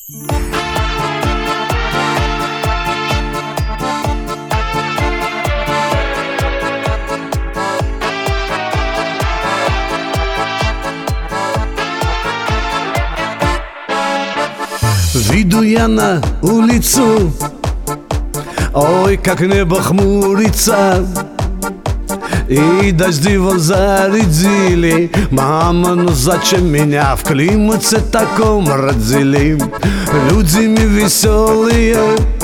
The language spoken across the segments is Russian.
Выйду я на улицу, ой, как небо хмурится, и дожди вот зарядили. Мама, ну зачем меня в климате таком родили? Люди мы веселые,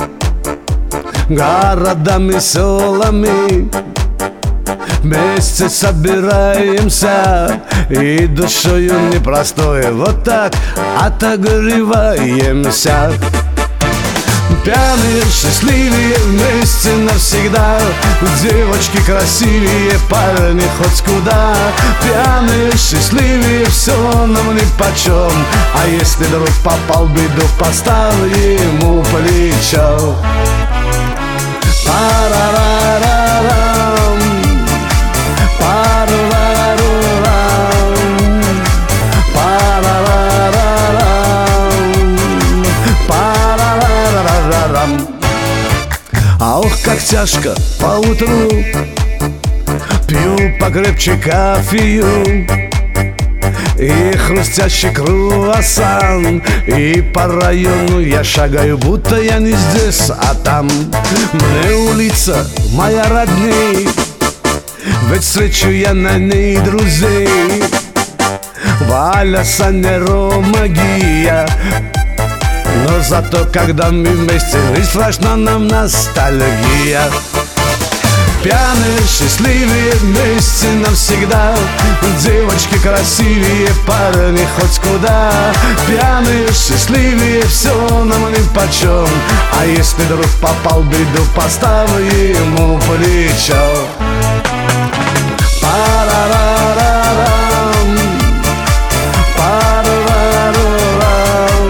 городами, селами, вместе собираемся и душою непростой вот так отогреваемся. Пьяные, счастливые, вместе навсегда. Девочки красивее, парни хоть куда. Пьяные, счастливые, все нам нипочем. А если вдруг попал в беду, поставь ему плечо. Парарарарам, парарарарам, парарарарам. А ох, как тяжко поутру, пью покрепче кофею и хрустящий круассан. И по району я шагаю, будто я не здесь, а там. Мне улица моя родней, ведь встречу я на ней друзей. Валя, Саня, Рома, Гия. Но зато, когда мы вместе, и страшна нам ностальгия. Пьяные, счастливые, вместе навсегда. Девочки красивее, парни хоть куда. Пьяные, счастливее, все нам нипочем. А если вдруг попал в беду, поставь ему плечо. Парарарарам, парарарарам,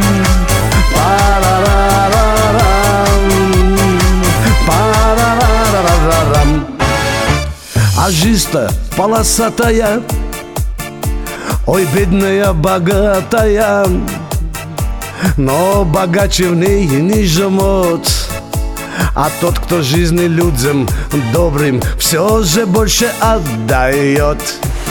парарарарам. А жизнь-то полосатая, ой, бедная, богатая, но богаче в ней не живет. А тот, кто жизни людям добрым все же больше отдает.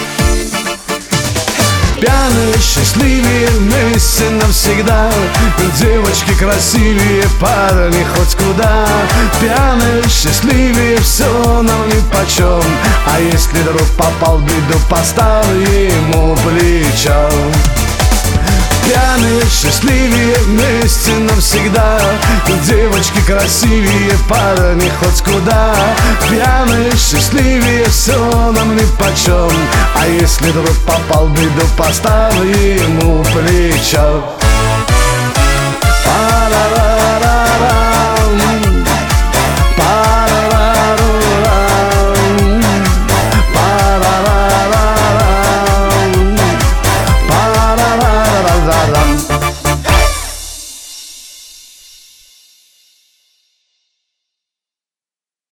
Пьяные, счастливее, вместе навсегда. Девочки красивее, парни хоть куда. Пьяные, счастливее, все нам нипочем. А если вдруг попал в беду, поставь ему плечо. Пьяные, счастливее, вместе навсегда. Девочки красивее, парни хоть куда. Пьяные, счастливее, все нам нипочем. А если вдруг попал в беду, поставь ему плечо.